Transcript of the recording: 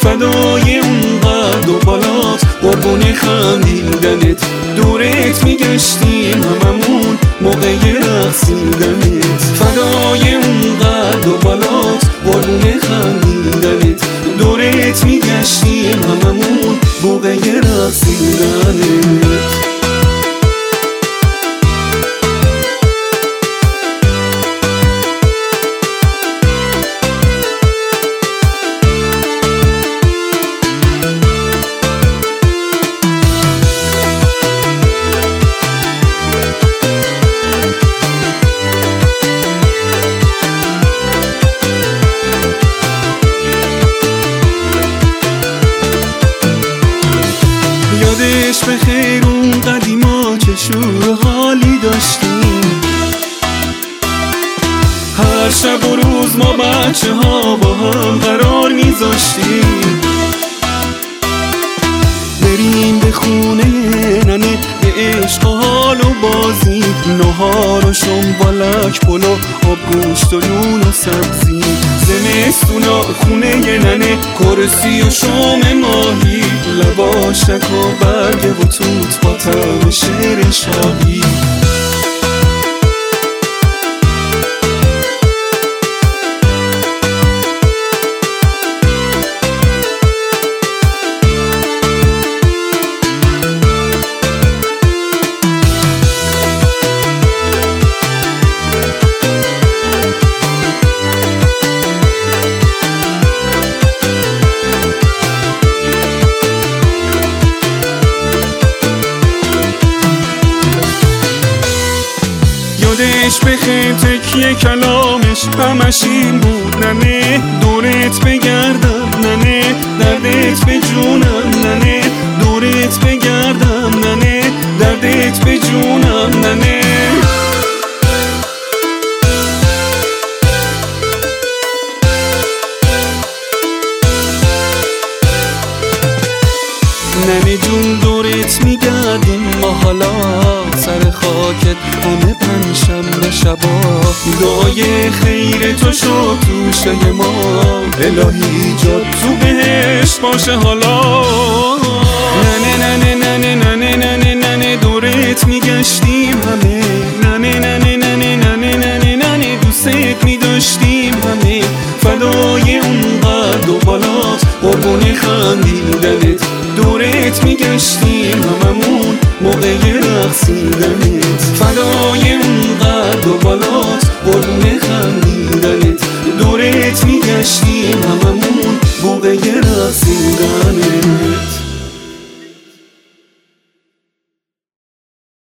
فدای اون قد و بالات، قربون خندیدنت. دورت میگشتیم هممون موقع رقصیدنت. فدای اون قد و بالات، قربون خندیدنت. دورت میگشتیم هممون موقع رقصیدنت. یادش بخیر اون قدیما چه شور و حالی داشتیم. هر شب و روز ما بچه ها با هم قرار میذاشتیم. بریم به خونه ننه به عشق و حال و بازی، نهار و شنبالک پلو آب گوشت و نون و سبزی. زمستونا خونه ننه کرسی و شام ماهی، لباشک و برگ و توت با طعم شیر شاهی. یادش بخیر تکیه کلامش همش این بود ننه، دورت بگردم ننه، دردت به جونم ننه. دورت بگردم ننه، دردت به جونم ننه. ننه جون دورت میگردیم ما حالا، سر خاکت همه پنجشنبه شبا. دعای خیر تو شد توشه ما، الهی جات تو بهشت باشه حالا. ننه ننه ننه ننه ننه ننه دورت میگشتیم همه. ننه ننه ننه ننه ننه ننه دوستت میداشتیم همه. فدای اون قد و بالات، قربون خندیدنت. دورت میگشتیم هممون موقع رقصیدنت. فدای اون قد و بالات، قربون خندیدنت. دورت میگشتیم هممون موقع رقصیدنت.